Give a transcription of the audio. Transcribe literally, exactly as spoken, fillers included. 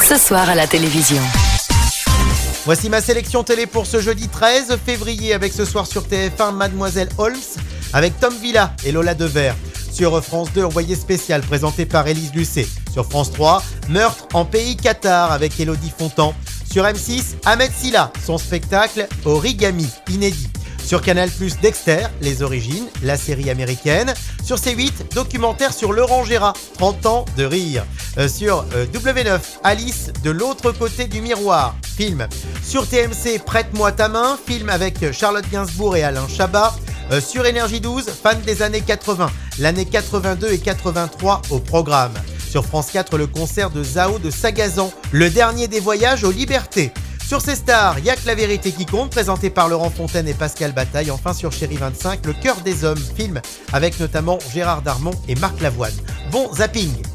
ce soir à la télévision. Voici ma sélection télé pour ce jeudi treize février avec ce soir sur T F un Mademoiselle Holmes avec Tom Villa et Lola Devers. Sur France deux, Envoyé spécial présenté par Élise Lucet. Sur France trois, Meurtre en pays Qatar avec Élodie Fontan. Sur M six, Ahmed Silla, son spectacle Origami, inédit. Sur Canal plus, Dexter, les origines, la série américaine. Sur C huit, documentaire sur Laurent Gérard, trente ans de rire. Euh, sur euh, W neuf, Alice de l'autre côté du miroir, film. Sur T M C, Prête-moi ta main, film avec Charlotte Gainsbourg et Alain Chabat. Euh, sur Énergie douze, fan des années quatre-vingts, l'année quatre-vingt-deux et quatre-vingt-trois au programme. Sur France quatre, le concert de Zao de Sagazan, le dernier des voyages aux libertés. Sur ces stars, y'a que la vérité qui compte, présenté par Laurent Fontaine et Pascal Bataille. Enfin sur Chérie vingt-cinq, Le cœur des hommes, film avec notamment Gérard Darmon et Marc Lavoine. Bon zapping!